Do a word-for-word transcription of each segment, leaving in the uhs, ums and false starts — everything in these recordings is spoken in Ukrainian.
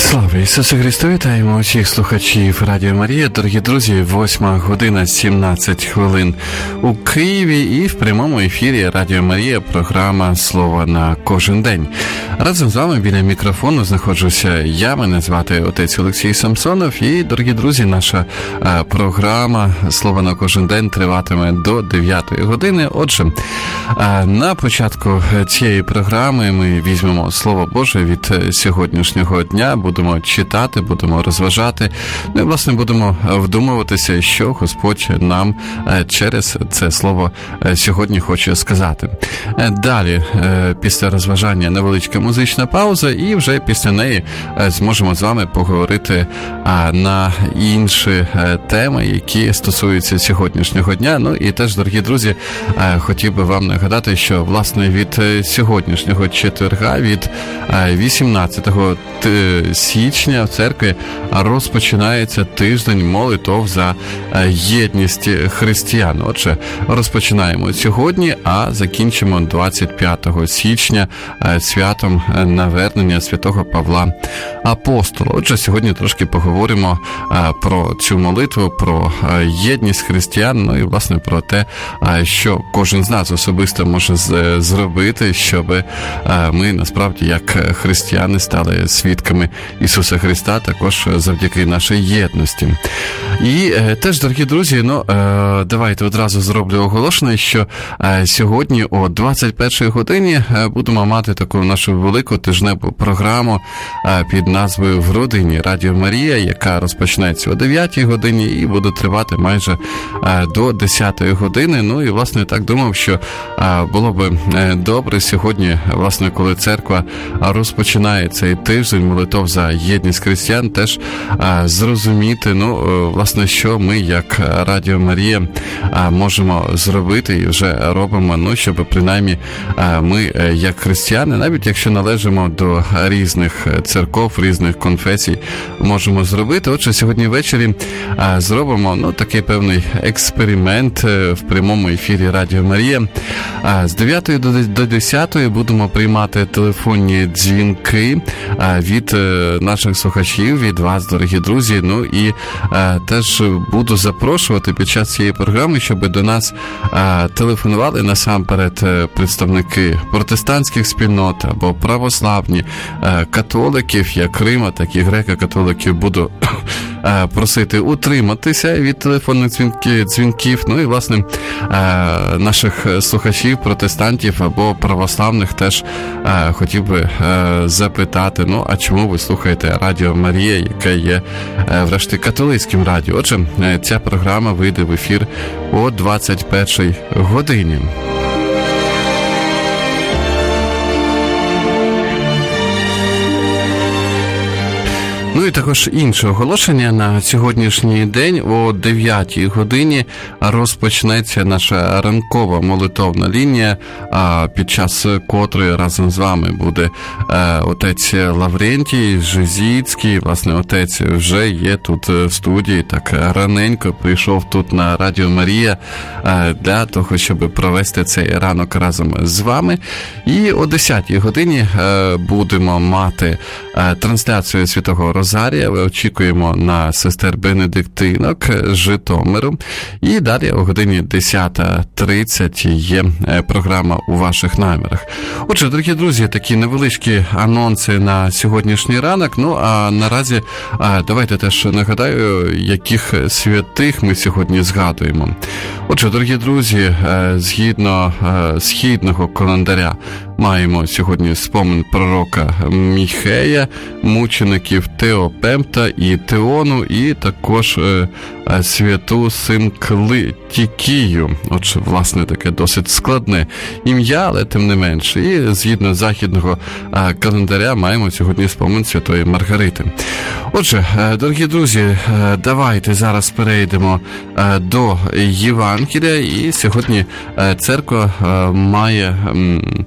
Слава Ісусу Христу! Вітаємо усіх слухачів Радіо Марія. Дорогі друзі, восьма година сімнадцять хвилин у Києві і в прямому ефірі Радіо Марія програма «Слово на кожен день». Разом з вами біля мікрофону знаходжуся я, мене звати отець Олексій Самсонов. І, дорогі друзі, наша а, програма «Слово на кожен день» триватиме до дев'ятої години. Отже, а, на початку цієї програми ми візьмемо Слово Боже від сьогоднішнього дня, будемо читати, будемо розважати, ну і, власне, будемо вдумуватися, що Господь нам через це слово сьогодні хоче сказати. Далі, після розважання, невеличка музична пауза, і вже після неї зможемо з вами поговорити на інші теми, які стосуються сьогоднішнього дня. Ну і теж, дорогі друзі, хотів би вам нагадати, що, власне, від сьогоднішнього четверга, від вісімнадцятого січня в церкві розпочинається тиждень молитов за єдність християн. Отже, розпочинаємо сьогодні, а закінчимо двадцять п'ятого січня святом навернення святого Павла Апостола. Отже, сьогодні трошки поговоримо про цю молитву, про єдність християн, ну і, власне, про те, що кожен з нас особисто може зробити, щоб ми, насправді, як християни, стали свідками Ісуса Христа, також завдяки нашій єдності. І е, теж, дорогі друзі, ну, е, давайте одразу зроблю оголошення, що е, сьогодні о двадцять першій годині е, будемо мати таку нашу велику тижневу програму е, під назвою «В родині» Радіо Марія, яка розпочнеться о дев'ятій годині і буде тривати майже е, до десятої години. Ну і, власне, так думав, що е, було би е, добре сьогодні, власне, коли церква розпочинає цей тиждень молитов за єдність християн, теж а, зрозуміти, ну, власне, що ми, як Радіо Марія, а, можемо зробити і вже робимо, ну, щоб принаймні а, ми, як християни, навіть якщо належимо до різних церков, різних конфесій, можемо зробити. Отже, сьогодні ввечері а, зробимо, ну, такий певний експеримент в прямому ефірі Радіо Марія. А, з дев'ятої до десятої будемо приймати телефонні дзвінки а, від наших слухачів, від вас, дорогі друзі. Ну і а, теж буду запрошувати під час цієї програми, щоб до нас а, телефонували насамперед представники протестантських спільнот або православні, а, католиків, як Рима, так і греко-католиків. Буду а, просити утриматися від телефонних дзвінків, дзвінків. Ну і, власне, а, наших слухачів, протестантів або православних теж а, хотів би а, запитати, ну, а чому ви слухаєте Радіо Марія, яке є, врешті, католицьким радіо. Отже, ця програма вийде в ефір о двадцять першій годині. Ну і також інше оголошення. На сьогоднішній день о дев'ятій годині розпочнеться наша ранкова молитовна лінія, під час котрої разом з вами буде отець Лаврентій Жизіцький. Власне, отець вже є тут в студії, так раненько прийшов тут на Радіо Марія для того, щоб провести цей ранок разом з вами. І о десятій годині будемо мати трансляцію Святого Розарія. Очікуємо на сестер Бенедиктинок з Житомиру. І далі о годині десята тридцять є програма «У ваших намірах». Отже, дорогі друзі, такі невеличкі анонси на сьогоднішній ранок. Ну, а наразі давайте теж нагадаю, яких святих ми сьогодні згадуємо. Отже, дорогі друзі, згідно східного календаря маємо сьогодні спомин пророка Міхея, мучеників Теопемта і Теону, і також е, святу Синклитікію. Отже, власне, таке досить складне ім'я, але тим не менше. І згідно західного е, календаря маємо сьогодні спомин святої Маргарити. Отже, е, дорогі друзі, е, давайте зараз перейдемо е, до Євангелія. І сьогодні е, церква е, має... М,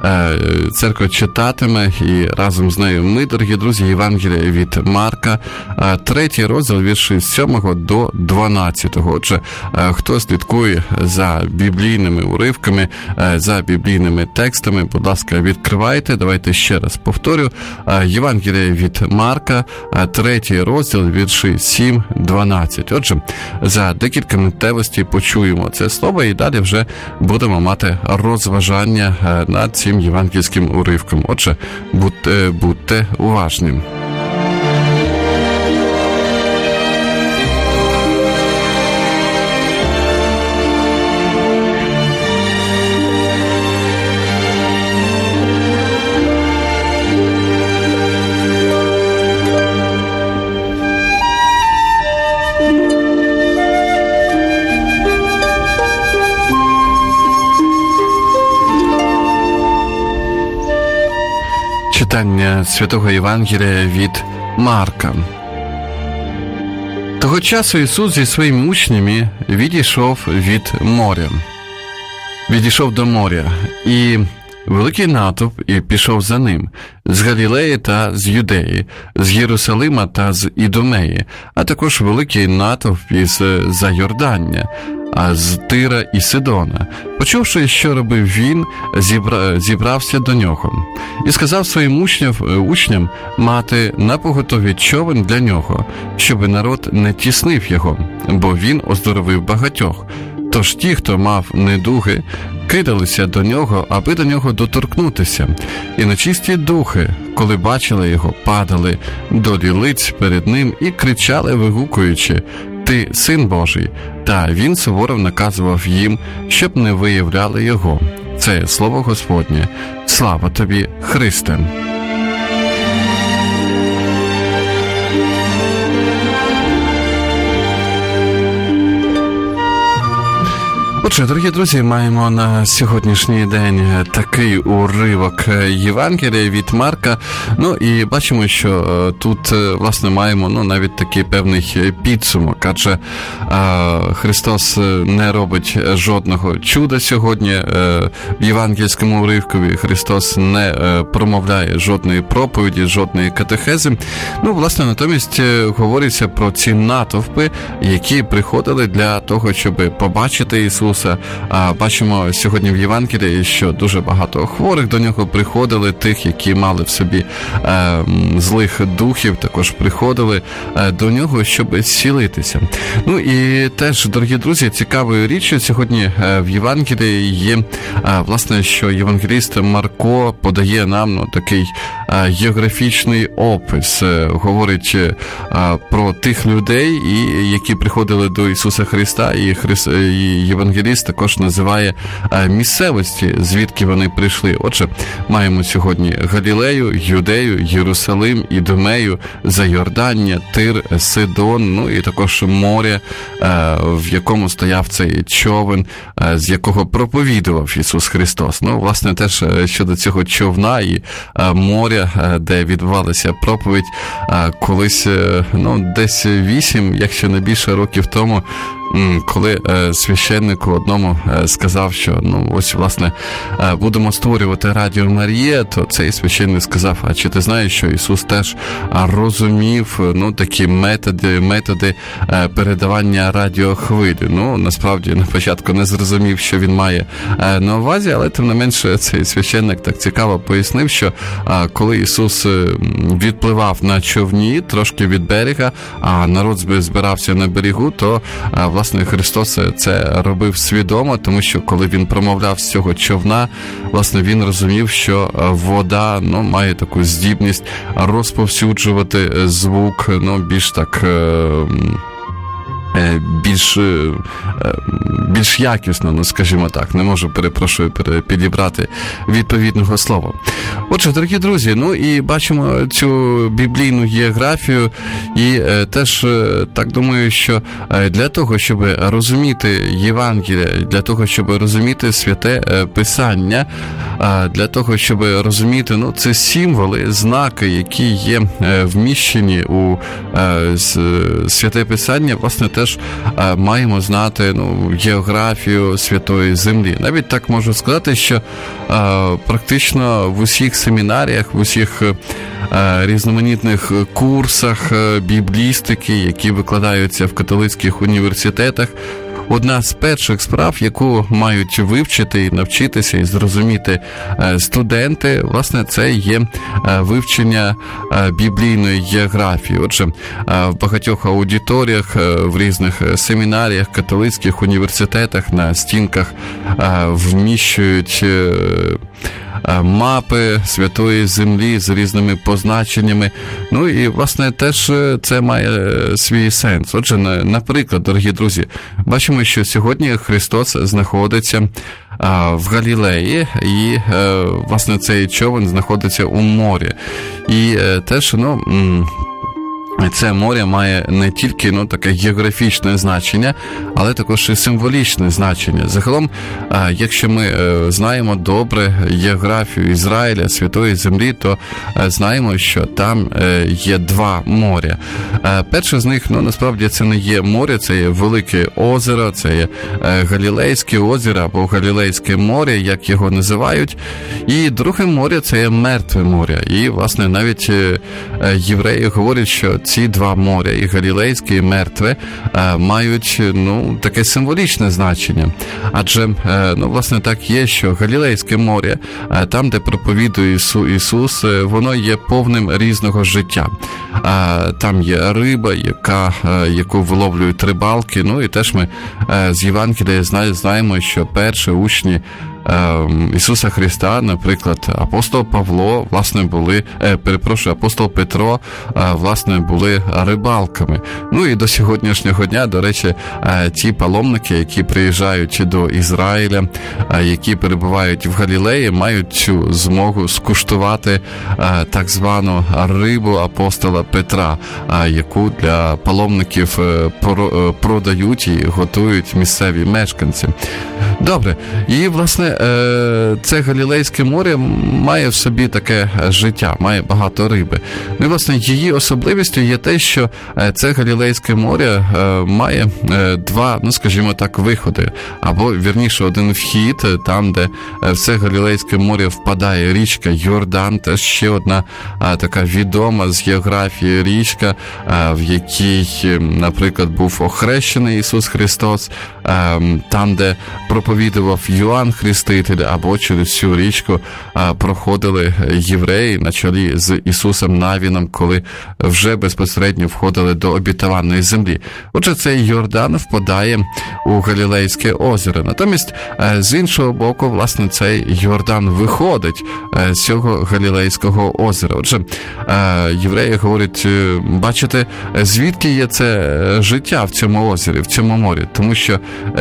церква читатиме, і разом з нею ми, дорогі друзі, Євангелія від Марка, третій розділ, вірші з сьомого до дванадцятого. Отже, хто слідкує за біблійними уривками, за біблійними текстами, будь ласка, відкривайте. Давайте ще раз повторю. Євангелія від Марка, третій розділ, вірші сім дванадцять. Отже, за декілька миттєвостей почуємо це слово і далі вже будемо мати розважання над цим євангельським уривком. Отже, будьте, будьте уважним. Читання Святого Євангелія від Марка. Того часу Ісус зі своїми учнями відійшов від моря. Відійшов до моря, і великий натовп і пішов за ним, з Галілеї та з Юдеї, з Єрусалима та з Ідумеї, а також великий натовп із за Йордання, а з Тира і Сидона. Почувши, що робив він, зібра... зібрався до нього. І сказав своїм учням, учням мати напоготові човен для нього, щоби народ не тіснив його, бо він оздоровив багатьох. Тож ті, хто мав недуги, кидалися до нього, аби до нього доторкнутися. І нечисті духи, коли бачили його, падали до лілиць перед ним і кричали, вигукуючи: «Ти син Божий!» Та він суворо наказував їм, щоб не виявляли його. Це слово Господнє. Слава тобі, Христе! Отже, дорогі друзі, маємо на сьогоднішній день такий уривок Євангелія від Марка. Ну і бачимо, що тут, власне, маємо ну, навіть такий певний підсумок, адже а, Христос не робить жодного чуда сьогодні в євангельському уривкові. Христос не промовляє жодної проповіді, жодної катехези. Ну, власне, натомість говориться про ці натовпи, які приходили для того, щоб побачити Ісуса. А бачимо сьогодні в Євангелії, що дуже багато хворих до нього приходили, тих, які мали в собі е, злих духів, також приходили е, до нього, щоб зцілитися. Ну і теж, дорогі друзі, цікавою річчю сьогодні е, в Євангелії є, е, власне, що євангеліст Марко подає нам ну, такий е, географічний опис, е, говорить е, про тих людей, і, які приходили до Ісуса Христа, і, Христ, і євангеліст також називає місцевості, звідки вони прийшли. Отже, маємо сьогодні Галілею, Юдею, Єрусалим, Ідумею, Зайордання, Тир, Сидон, ну і також море, в якому стояв цей човен, з якого проповідував Ісус Христос. Ну, власне, теж щодо цього човна і моря, де відбувалася проповідь, колись, ну, десь вісім, якщо не більше років тому, коли е, священнику одному е, сказав, що ну ось, власне, е, будемо створювати Радіо Марія, то цей священник сказав: а чи ти знаєш, що Ісус теж розумів ну, такі методи, методи е, передавання радіохвилі? Ну, насправді, на початку не зрозумів, що він має е, на увазі, але тим не менше цей священник так цікаво пояснив, що е, коли Ісус відпливав на човні трошки від берега, а народ збирався на берегу, то е, власне, Христос це робив свідомо, тому що коли він промовляв з цього човна, власне, він розумів, що вода, ну, має таку здібність розповсюджувати звук, ну, більш так... більш, більш якісно, ну, скажімо так, не можу, перепрошую, підібрати відповідного слова. Отже, дорогі друзі, ну і бачимо цю біблійну географію, і теж так думаю, що для того, щоб розуміти Євангелія, для того, щоб розуміти Святе Писання, для того, щоб розуміти, ну, це символи, знаки, які є вміщені у Святе Писання, власне, теж теж маємо знати, ну, географію Святої Землі. Навіть так можу сказати, що практично в усіх семінаріях, в усіх різноманітних курсах біблістики, які викладаються в католицьких університетах, одна з перших справ, яку мають вивчити і навчитися і зрозуміти студенти, власне, це є вивчення біблійної географії. Отже, в багатьох аудиторіях, в різних семінаріях, католицьких університетах на стінках вміщують мапи Святої Землі з різними позначеннями. Ну і, власне, теж це має свій сенс. Отже, наприклад, дорогі друзі, бачимо, що сьогодні Христос знаходиться в Галілеї, і, власне, цей човен знаходиться у морі. І теж, ну, це море має не тільки, ну, таке географічне значення, але також і символічне значення. Загалом, якщо ми знаємо добре географію Ізраїля, Святої Землі, то знаємо, що там є два моря. Перше з них, ну, насправді, це не є море, це є велике озеро, це є Галілейське озеро або Галілейське море, як його називають. І друге море – це є Мертве море. І, власне, навіть євреї говорять, що ці два моря, і Галілейське, і Мертве, мають, ну, таке символічне значення. Адже, ну, власне, так є, що Галілейське море, там, де проповідує Ісус, воно є повним різного життя. Там є риба, яка, яку виловлюють рибалки, ну, і теж ми з Євангелія знаємо, що перші учні Ісуса Христа, наприклад, апостол Павло, власне, були, е, перепрошую, апостол Петро, е, власне, були рибалками. Ну і до сьогоднішнього дня, до речі, е, ті паломники, які приїжджають до Ізраїля, е, які перебувають в Галілеї, мають цю змогу скуштувати е, так звану рибу апостола Петра, е, яку для паломників е, про, е, продають і готують місцеві мешканці. Добре, і, власне, це Галілейське море має в собі таке життя, має багато риби. Ну і, власне, її особливістю є те, що це Галілейське море має два, ну, скажімо так, виходи. Або, вірніше, один вхід, там, де в це Галілейське море впадає річка Йордан, теж ще одна така відома з географії річка, в якій, наприклад, був охрещений Ісус Христос, там, де проповідував Йоанн Хреститель, або через цю річку проходили євреї на чолі з Ісусом Навіном, коли вже безпосередньо входили до обітованої землі. Отже, цей Йордан впадає у Галілейське озеро. Натомість, з іншого боку, власне, цей Йордан виходить з цього Галілейського озера. Отже, євреї говорять, бачите, звідки є це життя в цьому озері, в цьому морі? Тому що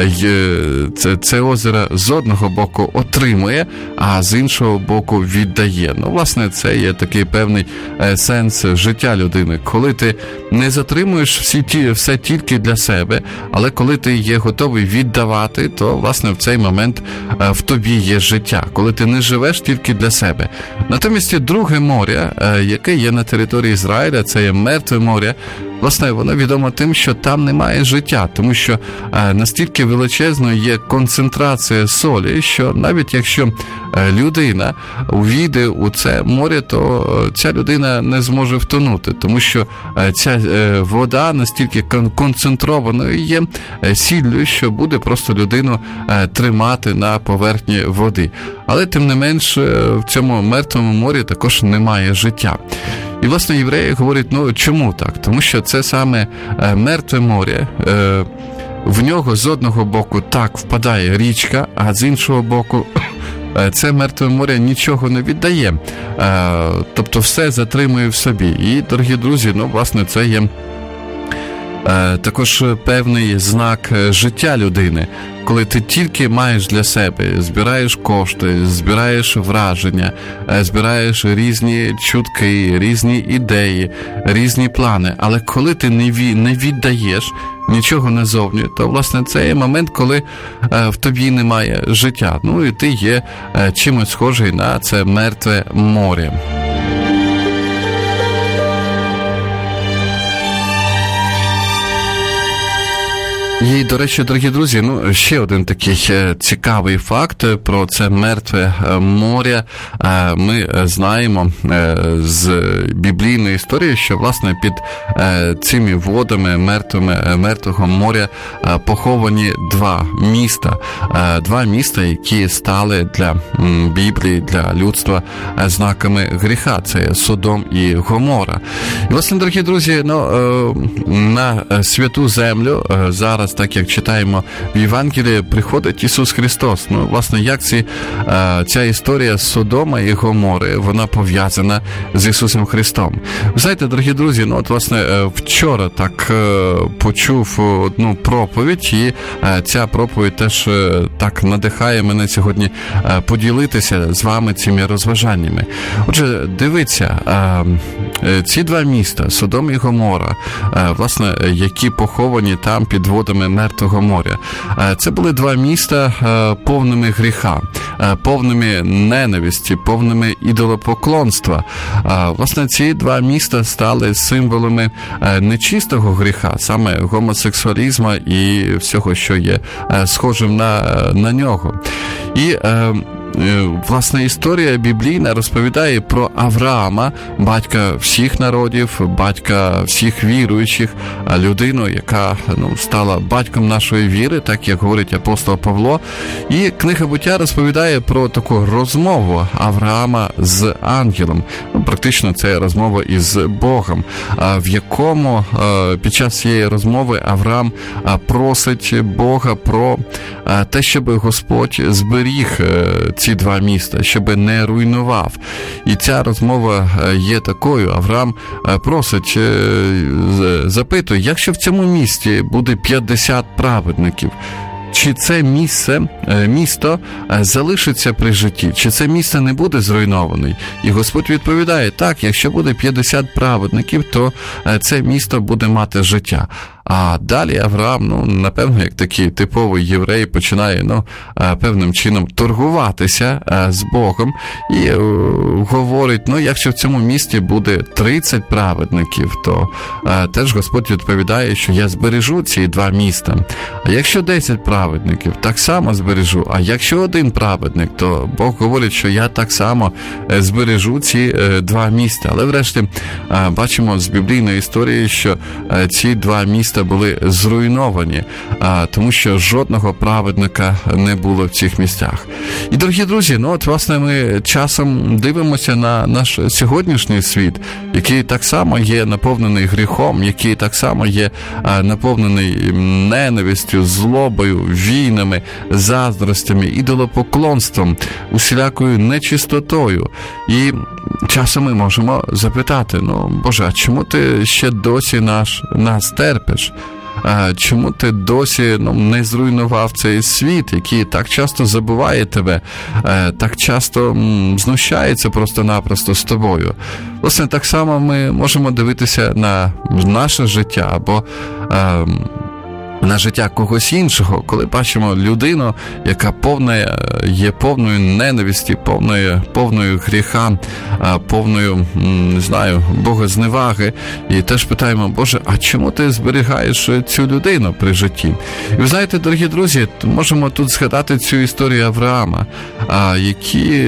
це, це озеро з одного боку отримує, а з іншого боку віддає. Ну, власне, це є такий певний сенс життя людини. Коли ти не затримуєш всі ті, все тільки для себе, але коли ти є готовий віддавати, то, власне, в цей момент в тобі є життя. Коли ти не живеш тільки для себе. Натомість друге море, яке є на території Ізраїля, це є Мертве море. Власне, воно відомо тим, що там немає життя, тому що е, настільки величезною є концентрація солі, що навіть якщо е, людина увійде у це море, то е, ця людина не зможе втонути, тому що е, ця е, вода настільки кон- концентрованою є е, сіллю, що буде просто людину е, тримати на поверхні води. Але, тим не менш, е, в цьому Мертвому морі також немає життя. І, власне, євреї говорять, ну, чому так? Тому що це саме е, Мертве море, е, в нього з одного боку так впадає річка, а з іншого боку е, це Мертве море нічого не віддає. Е, тобто все затримує в собі. І, дорогі друзі, ну, власне, це є е, також певний знак життя людини. Коли ти тільки маєш для себе, збираєш кошти, збираєш враження, збираєш різні чутки, різні ідеї, різні плани, але коли ти не віддаєш нічого назовні, то, власне, це є момент, коли в тобі немає життя. Ну і ти є чимось схожий на це Мертве море. І, до речі, дорогі друзі, ну, ще один такий цікавий факт про це мертве море. Ми знаємо з біблійної історії, що, власне, під цими водами мертвими, мертвого моря поховані два міста. Два міста, які стали для Біблії, для людства знаками гріха. Це Содом і Гомора. І, власне, дорогі друзі, ну, на святу землю зараз, так як читаємо в Євангелії, приходить Ісус Христос. Ну, власне, як ці, ця історія Содома і Гомори, вона пов'язана з Ісусом Христом. Ви знаєте, дорогі друзі, ну, от, власне, вчора так почув одну проповідь, і ця проповідь теж так надихає мене сьогодні поділитися з вами цими розважаннями. Отже, дивіться, ці два міста, Содом і Гомора, власне, які поховані там під водами Мертвого моря, це були два міста повними гріха, повними ненависті, повними ідолопоклонства. Власне, ці два міста стали символами нечистого гріха, саме гомосексуалізму і всього, що є схожим на, на нього. І власне, історія біблійна розповідає про Авраама, батька всіх народів, батька всіх віруючих, людину, яка, ну, стала батьком нашої віри, так як говорить апостол Павло. І книга Буття розповідає про таку розмову Авраама з ангелом. Ну, практично це розмова із Богом, в якому під час цієї розмови Авраам просить Бога про те, щоб Господь зберіг ці два міста, щоб не руйнував. І ця розмова є такою. Авраам просить, запитує, якщо в цьому місті буде п'ятдесят праведників, чи це місце, місто залишиться при житті, чи це місце не буде зруйноване? І Господь відповідає, так, якщо буде п'ятдесят праведників, то це місто буде мати життя. А далі Авраам, ну, напевно, як такий типовий єврей, починає, ну, певним чином торгуватися з Богом і говорить, ну, якщо в цьому місті буде тридцять праведників, то теж Господь відповідає, що я збережу ці два міста. А якщо десять праведників, так само збережу. А якщо один праведник, то Бог говорить, що я так само збережу ці два міста. Але врешті бачимо з біблійної історії, що ці два міста були зруйновані, тому що жодного праведника не було в цих місцях. І, дорогі друзі, ну от, власне, ми часом дивимося на наш сьогоднішній світ, який так само є наповнений гріхом, який так само є наповнений ненавистю, злобою, війнами, заздростями, ідолопоклонством, усілякою нечистотою. І часом ми можемо запитати, ну, Боже, а чому ти ще досі наш, нас терпиш? Чому ти досі, ну, не зруйнував цей світ, який так часто забуває тебе, так часто м, знущається просто-напросто з тобою? Власне, так само ми можемо дивитися на наше життя, або е, на життя когось іншого, коли бачимо людину, яка повна, є повною ненависті, повною, повною гріха, повною, не знаю, богозневаги, і теж питаємо, Боже, а чому ти зберігаєш цю людину при житті? І ви знаєте, дорогі друзі, можемо тут згадати цю історію Авраама, який,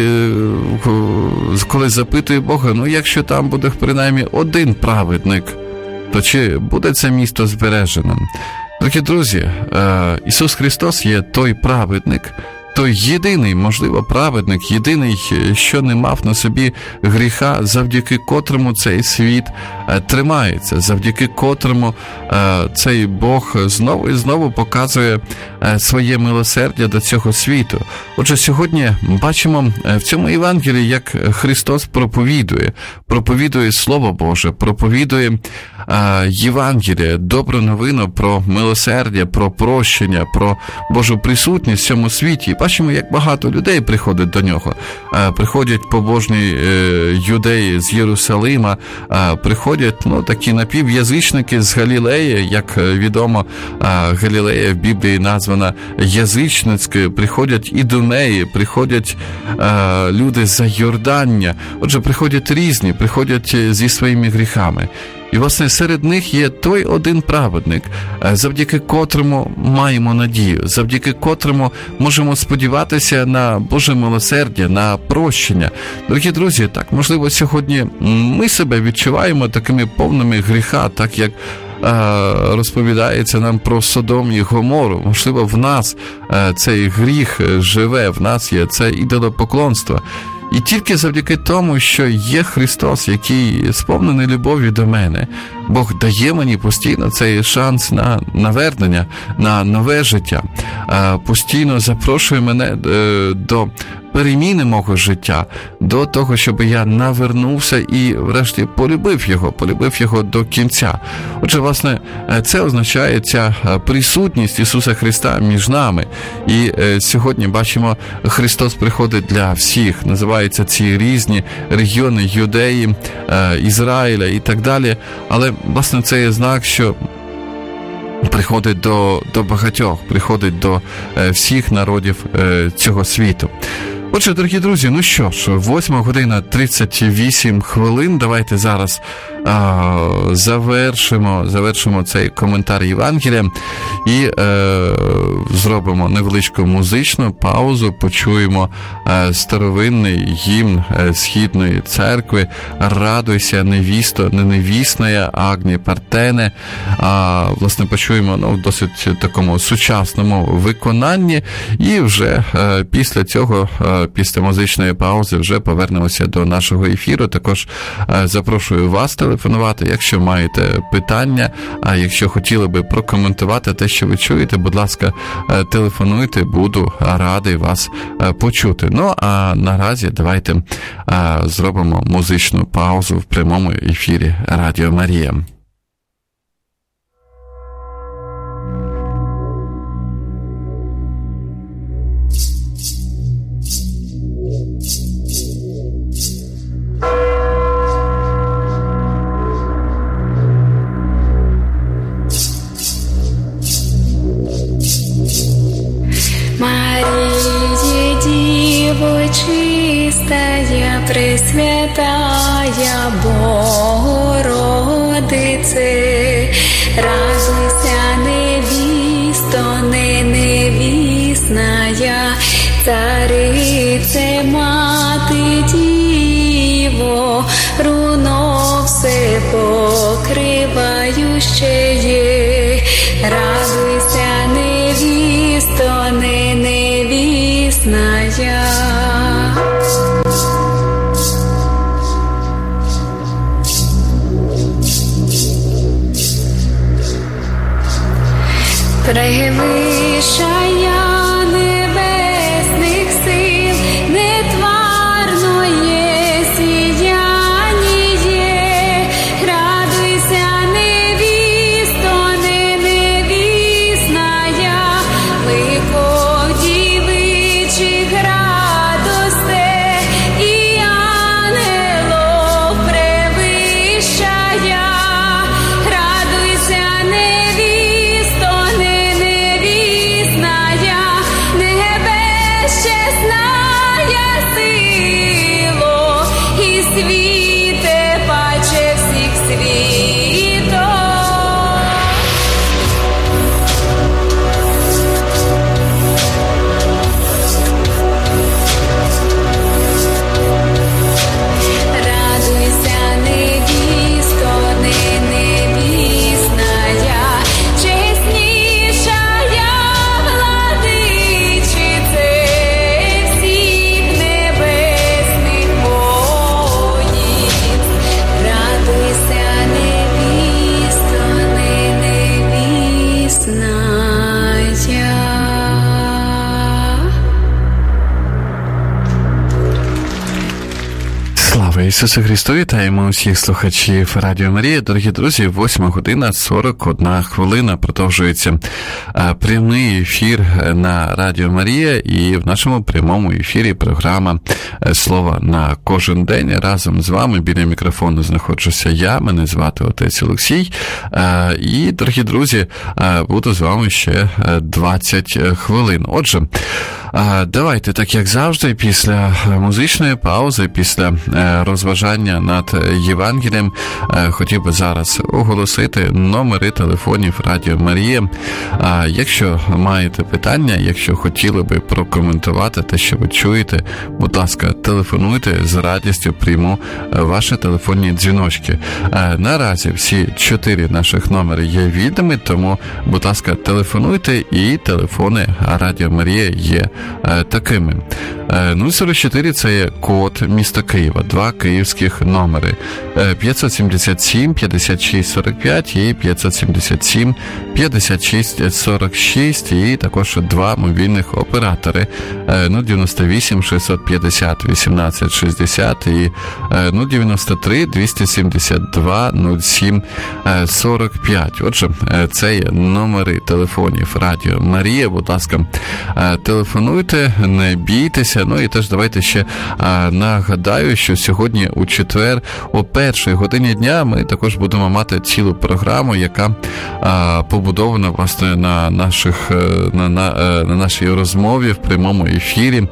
коли запитує Бога, ну, якщо там буде принаймні один праведник, то чи буде це місто збереженим? Дорогі друзі, Ісус Христос є той праведник, той єдиний, можливо, праведник, єдиний, що не мав на собі гріха, завдяки котрому цей світ тримається, завдяки котрому цей Бог знову і знову показує своє милосердя до цього світу. Отже, сьогодні бачимо в цьому Євангелії, як Христос проповідує, проповідує Слово Боже, проповідує Євангеліє, добру новину про милосердя, про прощення, про Божу присутність в цьому світі. Бачимо, як багато людей приходить до нього. Приходять побожні юдеї з Єрусалима, приходять, ну, такі напів'язичники з Галілеї, як відомо, Галілея в Біблії названа язичницькою, приходять ідумеї, приходять люди з-за Йордання. Отже, приходять різні, приходять зі своїми гріхами. І І, власне, серед них є той один праведник, завдяки котрому маємо надію, завдяки котрому можемо сподіватися на Боже милосердя, на прощення. Дорогі друзі, так, можливо, сьогодні ми себе відчуваємо такими повними гріха, так як розповідається нам про Содом і Гомору. Можливо, в нас цей гріх живе, в нас є це ідолопоклонство. І тільки завдяки тому, що є Христос, який сповнений любов'ю до мене, Бог дає мені постійно цей шанс на навернення, на нове життя, постійно запрошує мене до переміни мого життя, до того, щоб я навернувся і врешті полюбив його, полюбив його до кінця. Отже, власне, це означає ця присутність Ісуса Христа між нами. І сьогодні, бачимо, Христос приходить для всіх. Називаються ці різні регіони Юдеї, Ізраїля і так далі. Але, власне, це є знак, що приходить до, до багатьох, приходить до всіх народів цього світу. Отже, дорогі друзі, ну що ж, восьма година тридцять вісім хвилин. Давайте зараз а, завершимо, завершимо цей коментар Євангелія і е, зробимо невеличку музичну паузу, почуємо е, старовинний гімн е, Східної церкви «Радуйся, невісто, не невісная, Агні Партене». А, власне, почуємо ну, в досить такому сучасному виконанні і вже е, після цього е, після музичної паузи вже повернемося до нашого ефіру. Також запрошую вас телефонувати, якщо маєте питання, а якщо хотіли би прокоментувати те, що ви чуєте, будь ласка, телефонуйте, буду радий вас почути. Ну, а наразі давайте зробимо музичну паузу в прямому ефірі Радіо Марія. Мария, Дева чистая, Пресвятая Богородице, радуйся, невісто, не невісная, Царице, Мати Діво, руно все покривающее, радуйся, невісто, не невісная. Превищая небесних сил, нетварное сияние, радуйся, невісто, не невісная, ликов дівичих радостей і ангелов превищая, радуйся, невісто, не невісная, небезчесная сило, і світе паче всіх світов. Радуйся, невісто, не невісная, чеснішая владичице всіх небесних воїнств. Радуйся, невісто, не невісная. Слава Ісусу Христу! Вітаємо усіх слухачів Радіо Марія. Дорогі друзі, восьма година сорок одна хвилина. Продовжується прямий ефір на Радіо Марія, і в нашому прямому ефірі програма «Слово на кожен день». Разом з вами біля мікрофону знаходжуся я, мене звати отець Олексій. І, дорогі друзі, буду з вами ще двадцять хвилин. Отже, Давайте, так як завжди, після музичної паузи, після розважання над Євангелієм, хотів би зараз оголосити номери телефонів Радіо Марія. Якщо маєте питання, якщо хотіли би прокоментувати те, що ви чуєте, будь ласка, телефонуйте, з радістю прийму ваші телефонні дзвіночки. Наразі всі чотири наших номери є вільними, тому, будь ласка, телефонуйте, і телефони Радіо Марія є такими. нуль сорок чотири – це є код міста Києва, два київських номери. п'ятсот сімдесят сім п'ятдесят шість сорок п'ять і п'ятсот сімдесят сім п'ятдесят шість сорок шість, і також два мобільних оператори нуль дев'яносто вісім шістсот п'ятдесят вісімнадцять шістдесят і нуль дев'яносто три двісті сімдесят два нуль сім сорок п'ять. Отже, це є номери телефонів Радіо Марія. Будь ласка, телефонуйте, не бійтеся. Ну і теж давайте ще нагадаю, що сьогодні у четвер о першій годині дня ми також будемо мати цілу програму, яка побудована власне на наших на, на, на нашій розмові в прямому ефірі.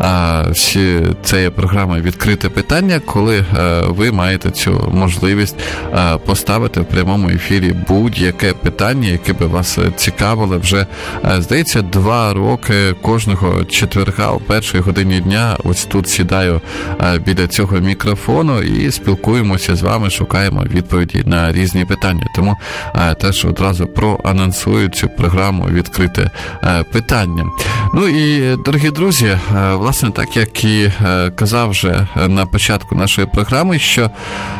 Всі це є програма «Відкрите питання», коли ви маєте цю можливість поставити в прямому ефірі будь-яке питання, яке би вас цікавило. Вже, здається, два роки кожного четверга о першій годині дня ось тут сідаю біля цього мікрофону і спілкуємося з вами, шукаємо відповіді на різні питання. Тому теж одразу проанонсую цю програму «Відкрите питання». Ну і, дорогі друзі, власне, так як і казав вже на початку нашої програми, що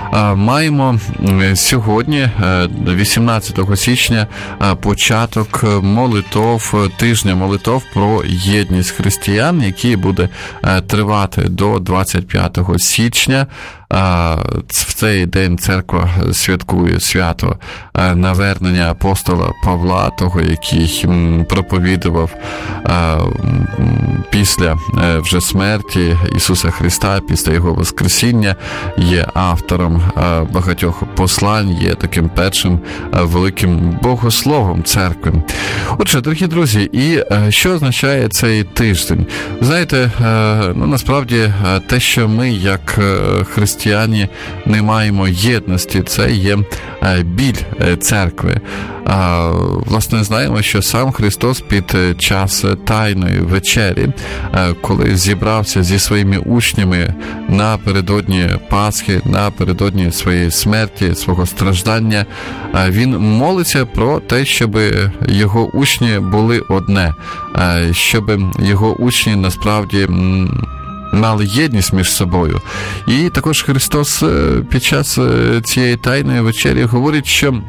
маємо сьогодні, вісімнадцятого січня, початок молитов, тижня молитов про єдність християн, який буде тривати до двадцять п'ятого січня. В цей день церква святкує свято навернення апостола Павла, того, який проповідував після вже смерті Ісуса Христа, після Його воскресіння, є автором багатьох послань, є таким першим великим богословом церкви. Отже, дорогі друзі, і що означає цей тиждень? Знаєте, ну насправді те, що ми, як християни, не маємо єдності, це є біль церкви. Власне, знаємо, що сам Христос під час Тайної вечері, коли зібрався зі своїми учнями напередодні Пасхи, напередодні своєї смерті, свого страждання, він молиться про те, щоб його учні були одне, щоб його учні насправді мали єдність між собою. І також Христос під час цієї Тайної вечері говорить, що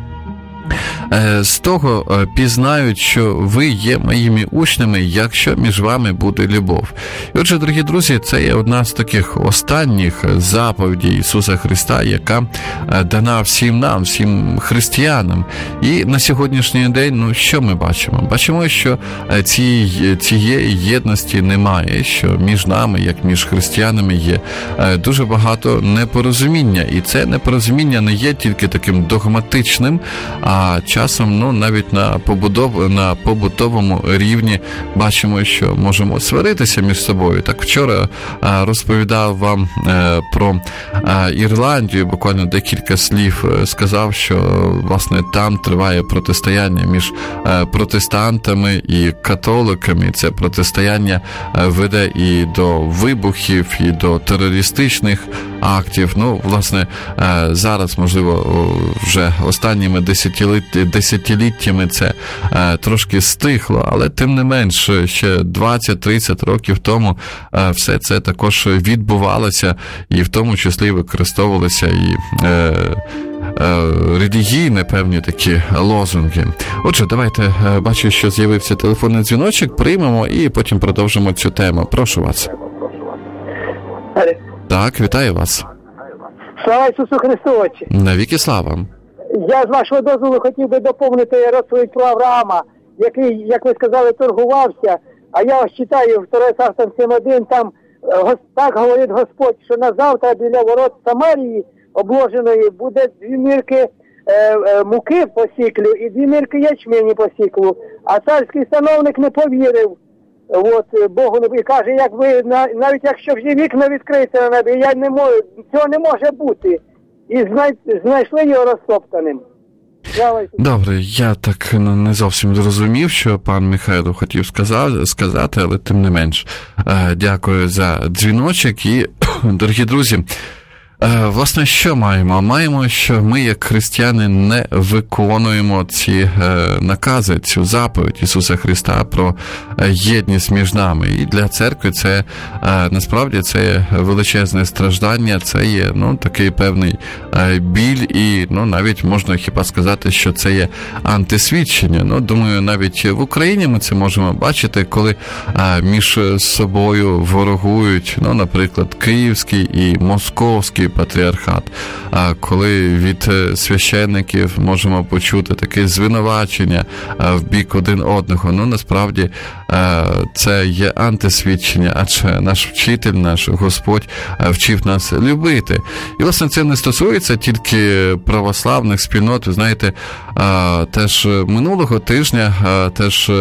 з того пізнають, що ви є моїми учнями, якщо між вами буде любов. І отже, дорогі друзі, це є одна з таких останніх заповідей Ісуса Христа, яка дана всім нам, всім християнам. І на сьогоднішній день, ну, що ми бачимо? Бачимо, що цієї, цієї єдності немає, що між нами, як між християнами, є дуже багато непорозуміння. І це непорозуміння не є тільки таким догматичним, а часом, ну, навіть на побудов... на побутовому рівні бачимо, що можемо сваритися між собою. Так вчора а, розповідав вам е, про а, Ірландію, буквально декілька слів сказав, що, власне, там триває протистояння між е, протестантами і католиками. Це протистояння е, веде і до вибухів, і до терористичних актів. Ну, власне, е, зараз, можливо, вже останніми десятиліттями десятиліттями це е, трошки стихло, але тим не менш, ще двадцять-тридцять років тому е, все це також відбувалося, і в тому числі використовувалися і е, е, релігійні певні такі лозунги. Отже, давайте, е, бачу, що з'явився телефонний дзвіночок, приймемо і потім продовжимо цю тему. Прошу вас. Так, вітаю вас. Слава Ісусу Христу, Отче! Навіки слава! Я, з вашого дозволу, хотів би доповнити розповідь про Авраама, який, як ви сказали, торгувався. А я ось читаю в Второй Царствам сім один, там так говорить Господь, що на завтра біля ворот Самарії обложеної буде дві мірки е, е, муки по сіклю і дві мірки ячмені по сіклу. А царський становник не повірив от, Богу не і каже, як ви, навіть якщо вже вікна відкриються на небі, я не можу, цього не може бути. І знай, знайшли його розтоптаним. Добре, я так не зовсім зрозумів, що пан Михайло хотів сказати, але тим не менш. Дякую за дзвіночок і, дорогі друзі, власне, що маємо? Маємо, що ми, як християни, не виконуємо ці е, накази, цю заповідь Ісуса Христа про єдність між нами. І для церкви це, е, насправді, це є величезне страждання, це є, ну, такий певний е, біль і, ну, навіть можна хіба сказати, що це є антисвідчення. Ну, думаю, навіть в Україні ми це можемо бачити, коли е, між собою ворогують, ну, наприклад, Київський і Московський патріархат, коли від священників можемо почути таке звинувачення в бік один одного. Ну, насправді, це є антисвідчення, адже наш вчитель, наш Господь вчив нас любити. І, власне, це не стосується тільки православних спільнот. Ви знаєте, теж минулого тижня теж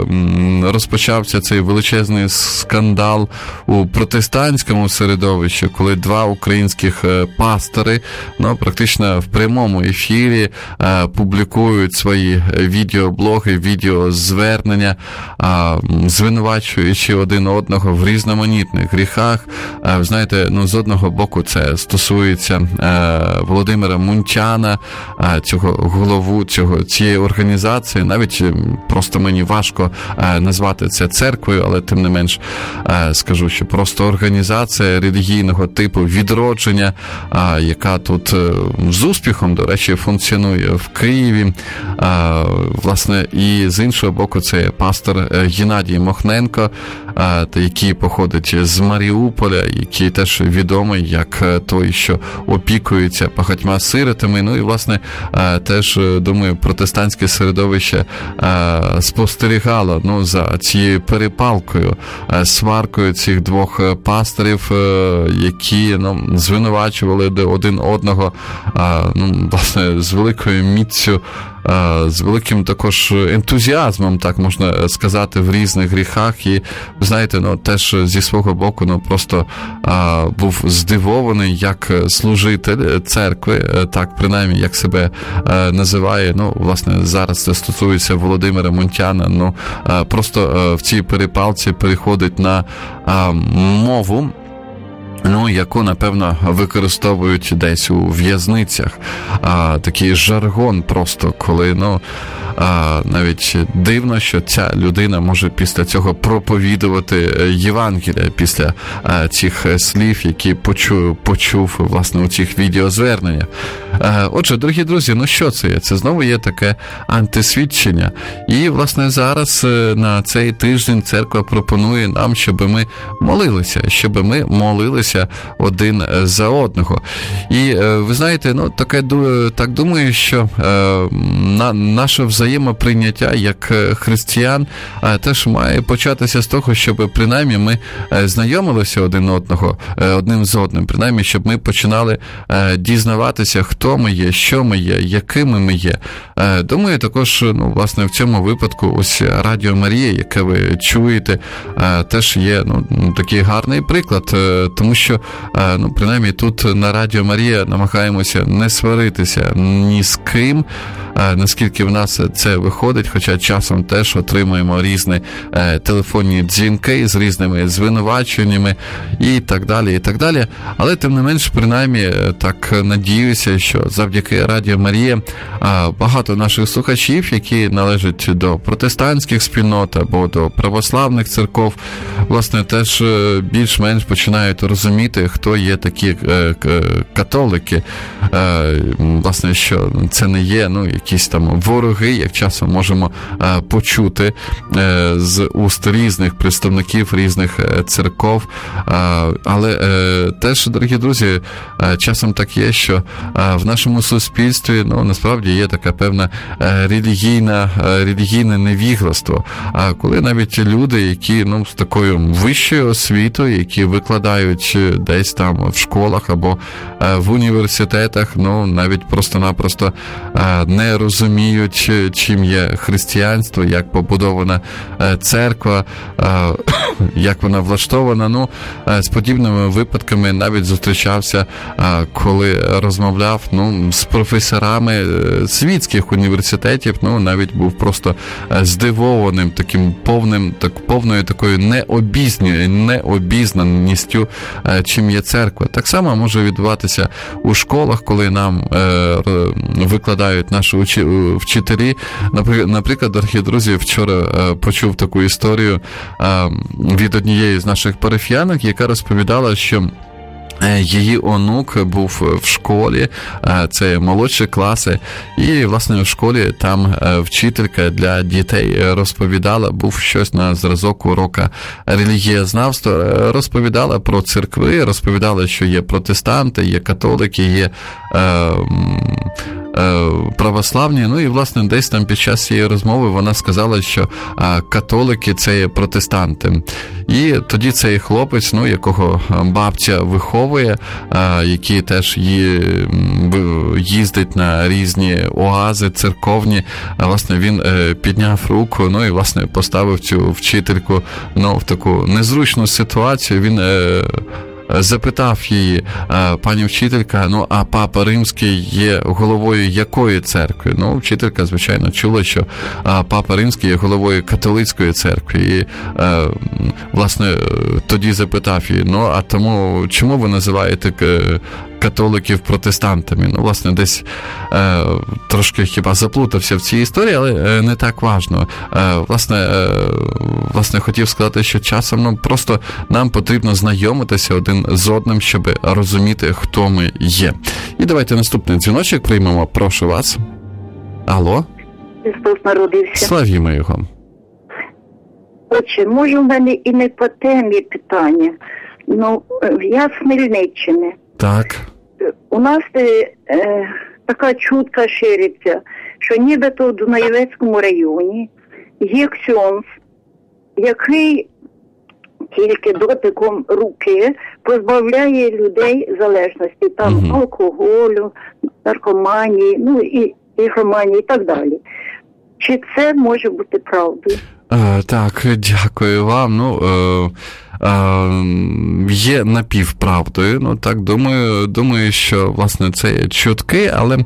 розпочався цей величезний скандал у протестантському середовищі, коли два українських пастори, ну, практично в прямому ефірі е, публікують свої відеоблоги, відеозвернення, е, звинувачуючи один одного в різноманітних гріхах. Е, ви знаєте, ну, з одного боку це стосується е, Володимира Мунтяна, е, цього голову цього, цієї організації. Навіть просто мені важко е, назвати це церквою, але тим не менш е, скажу, що просто організація релігійного типу відродження, А, яка тут з успіхом, до речі, функціонує в Києві. А, власне, і з іншого боку, це пастор Геннадій Мохненко, а, який походить з Маріуполя, який теж відомий як той, що опікується багатьма сиротами. Ну і, власне, а, теж, думаю, протестантське середовище а, спостерігало, ну, за цією перепалкою, а, сваркою цих двох пасторів, а, які, ну, звинувачували один одного, ну, власне, з великою міцю, з великим також ентузіазмом, так можна сказати, в різних гріхах. І, знаєте, ну, теж зі свого боку, ну, просто а, був здивований, як служитель церкви, так, принаймні, як себе а, називає, ну, власне, зараз це стосується Володимира Мунтяна, ну, а, просто а, в цій перепалці переходить на а, мову, ну, яку, напевно, використовують десь у в'язницях. А, такий жаргон просто, коли, ну, а, навіть дивно, що ця людина може після цього проповідувати Євангелія, після а, цих слів, які почув, почув, власне, у цих відеозверненнях. А, отже, дорогі друзі, ну що це є? Це знову є таке антисвідчення. І, власне, зараз на цей тиждень церква пропонує нам, щоб ми молилися, щоб ми молилися один за одного. І ви знаєте, ну, таке, так думаю, що на, наше взаємоприйняття як християн теж має початися з того, щоб принаймні ми знайомилися один одного, одним з одним, принаймні, щоб ми починали дізнаватися, хто ми є, що ми є, якими ми є. Думаю, також, ну, власне, в цьому випадку ось Радіо Марія, яке ви чуєте, теж є, ну, такий гарний приклад, тому що, ну, принаймні, тут на Радіо Марія намагаємося не сваритися ні з ким, наскільки в нас це виходить, хоча часом теж отримуємо різні телефонні дзвінки з різними звинуваченнями і так далі, і так далі. Але, тим не менш, принаймні, так надіюся, що завдяки Радіо Марія багато наших слухачів, які належать до протестантських спільнот або до православних церков, власне, теж більш-менш починають розуміти, хто є такі католики. Власне, що це не є, ну, якісь там вороги, як часом можемо почути з уст різних представників різних церков. Але теж, дорогі друзі, часом так є, що в нашому суспільстві, ну, насправді є така певна релігійна, релігійне невігластво. А коли навіть люди, які, ну, з такою вищою освітою, які викладають навіть десь там в школах або в університетах, ну, навіть просто-напросто не розуміють, чим є християнство, як побудована церква, як вона влаштована. Ну, з подібними випадками навіть зустрічався, коли розмовляв, ну, з професорами світських університетів, ну, навіть був просто здивованим таким повним, так, повною такою необізні, необізнаністю, чим є церква. Так само може відбуватися у школах, коли нам е, викладають наші учі, вчителі. Наприклад, дорогі друзі, вчора е, почув таку історію е, від однієї з наших парафіянок, яка розповідала, що її онук був в школі, це молодші класи, і, власне, в школі там вчителька для дітей розповідала, був щось на зразок урока релігієзнавства, розповідала про церкви, розповідала, що є протестанти, є католики, є е, православні, ну і, власне, десь там під час цієї розмови вона сказала, що католики – це є протестанти. І тоді цей хлопець, ну, якого бабця виховує, який теж їздить на різні оази церковні, власне, він підняв руку, ну і, власне, поставив цю вчительку, ну, в таку незручну ситуацію. Він запитав її: пані вчителька, ну, а Папа Римський є головою якої церкви? Ну, вчителька, звичайно, чула, що Папа Римський є головою католицької церкви. І, власне, тоді запитав її: ну, а тому чому ви називаєте католиків протестантами? Ну, власне, десь е, трошки хіба заплутався в цій історії, але е, не так важно. Е, власне, е, власне, хотів сказати, що часом, ну, просто нам потрібно знайомитися один з одним, щоб розуміти, хто ми є. І давайте наступний дзвіночок приймемо. Прошу вас. Алло? Христос народився. Славімо його. Отже, може, в мене і не по темі питання. Ну, я з Хмельниччини. Так. У нас е, е, така чутка шириться, що нібито в Дунаєвецькому районі є ксьонз, який тільки дотиком руки позбавляє людей залежності, там, угу. алкоголю, наркоманії, ну і ігроманії і так далі. Чи це може бути правдою? Е, так, дякую вам. Ну, е... є напівправдою, ну так, думаю, думаю, що, власне, це чутки, але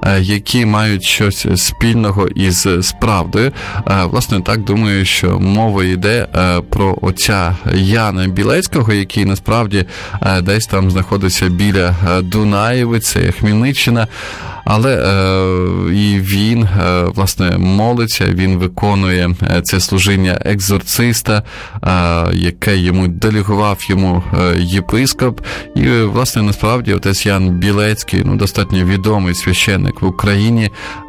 які мають щось спільного із правдою. Власне, так, думаю, що мова йде про отця Яна Білецького, який насправді десь там знаходиться біля Дунаєви, це Хмельниччина. Але е, і він, е, власне, молиться, він виконує це служіння екзорциста, е, яке йому делегував йому е, єпископ. І, власне, насправді, отець Ян Білецький, ну, достатньо відомий священник в Україні, е,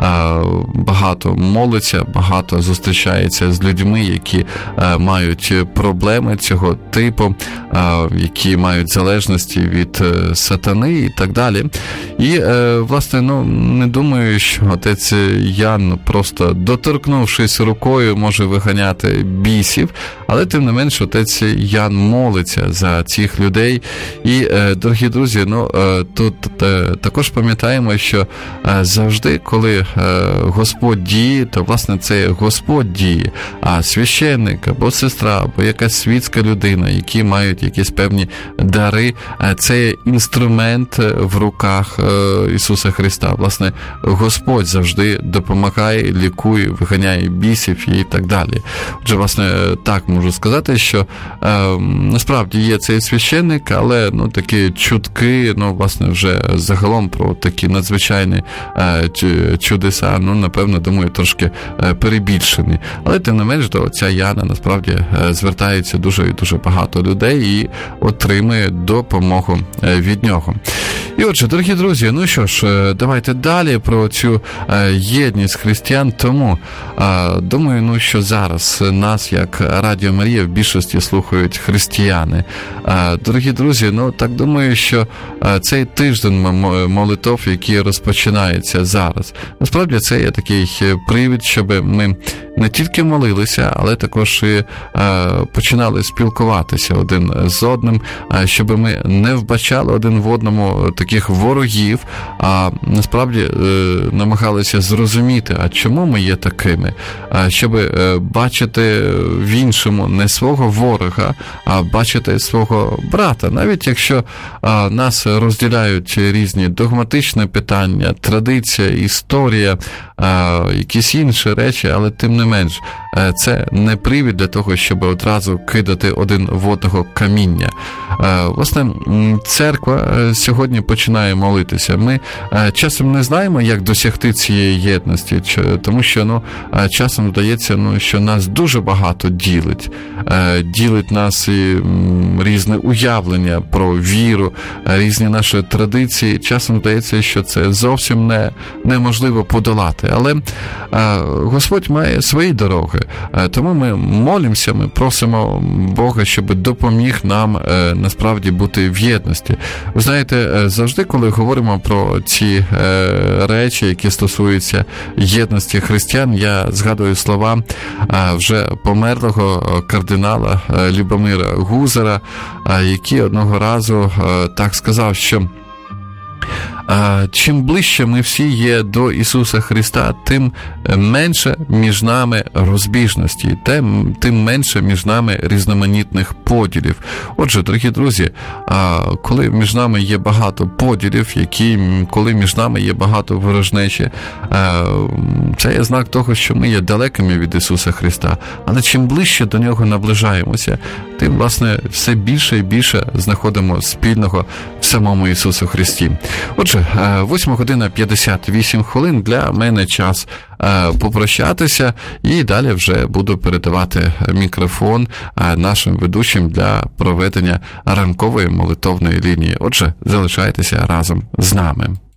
багато молиться, багато зустрічається з людьми, які е, мають проблеми цього типу, е, які мають залежності від е, сатани і так далі. І, е, власне, ну, не думаю, що отець Ян, просто доторкнувшись рукою, може виганяти бісів, але тим не менш отець Ян молиться за цих людей. І, дорогі друзі, ну, тут також пам'ятаємо, що завжди, коли Господь діє, то, власне, це Господь діє, а священник або сестра, або якась світська людина, які мають якісь певні дари, це інструмент в руках Ісуса Христа. Власне, Господь завжди допомагає, лікує, виганяє бісів і так далі. Отже, власне, так можу сказати, що е, насправді є цей священник, але, ну, такі чутки, ну, власне, вже загалом про такі надзвичайні е, чудеса, ну, напевно, думаю, трошки е, перебільшені. Але, тим не менш, до отця Яна, насправді, е, звертається дуже і дуже багато людей і отримує допомогу е, від нього. І отже, дорогі друзі, ну що ж, давайте далі про цю е, єдність християн. Тому, е, думаю, ну, що зараз нас, як Радіо Марія, в більшості слухають християни. Е, дорогі друзі, ну, так думаю, що е, цей тиждень молитов, який розпочинається зараз, насправді це є такий привід, щоб ми не тільки молилися, але також і починали спілкуватися один з одним, щоб ми не вбачали один в одному таких ворогів, а насправді намагалися зрозуміти, а чому ми є такими, щоб бачити в іншому не свого ворога, а бачити свого брата. Навіть якщо нас розділяють різні догматичні питання, традиція, історія, якісь інші речі, але тим не менш, це не привід для того, щоб одразу кидати один в одного каміння. Власне, церква сьогодні починає молитися. Ми часом не знаємо, як досягти цієї єдності, тому що ну, часом здається, ну, що нас дуже багато ділить. Ділить нас і різне уявлення про віру, різні наші традиції. Часом здається, що це зовсім не, неможливо подолати. Але Господь має свої дороги. Тому ми молимося, ми просимо Бога, щоб допоміг нам насправді бути в єдності. Ви знаєте, завжди, коли говоримо про ці речі, які стосуються єдності християн, я згадую слова вже померлого кардинала Любомира Гузара, який одного разу так сказав, що чим ближче ми всі є до Ісуса Христа, тим менше між нами розбіжності, тим, тим менше між нами різноманітних поділів. Отже, дорогі друзі, коли між нами є багато поділів, які, коли між нами є багато ворожнечі, це є знак того, що ми є далекими від Ісуса Христа. Але чим ближче до Нього наближаємося, тим, власне, все більше і більше знаходимо спільного в самому Ісусу Христі. Отже, восьма година п'ятдесят вісім хвилин, для мене час попрощатися, і далі вже буду передавати мікрофон нашим ведучим для проведення ранкової молитовної лінії. Отже, залишайтеся разом з нами.